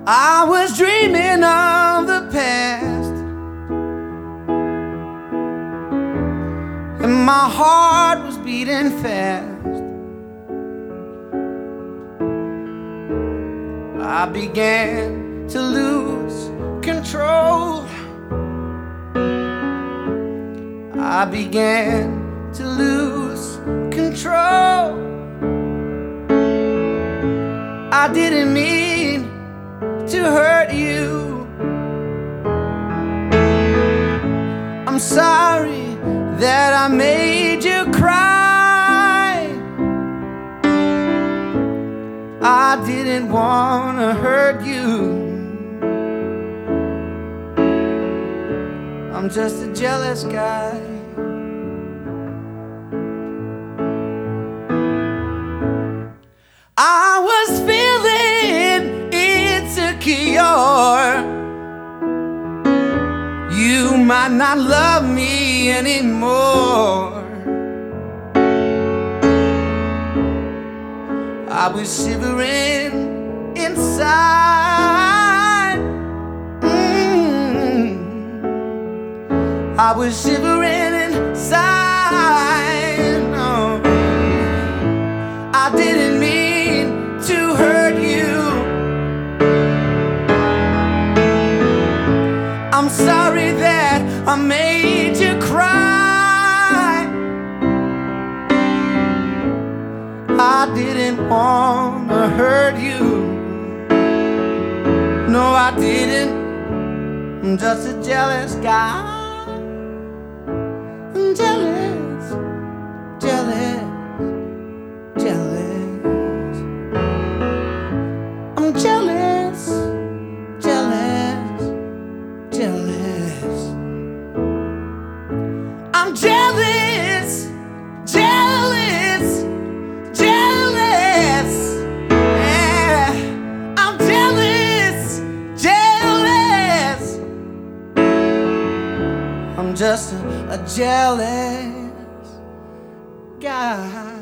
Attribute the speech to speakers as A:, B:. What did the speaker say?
A: I was dreaming of the past, and my heart was beating fast. I began to lose control. I began to lose control. I didn't mean to hurt you. I'm sorry that I made you cry. I didn't want to hurt you. I'm just a jealous guy. I was feeling insecure. You might not love me anymore. I was shivering inside. I was shivering inside. No, I didn't mean to hurt you. I'm sorry that I made you cry. I didn't want to hurt you. No, I didn't. I'm just a jealous guy. I'm jealous, jealous, jealous. I'm jealous, jealous, jealous. I'm jealous, jealous, jealous. Yeah, I'm jealous, jealous. I'm just a jealous guy.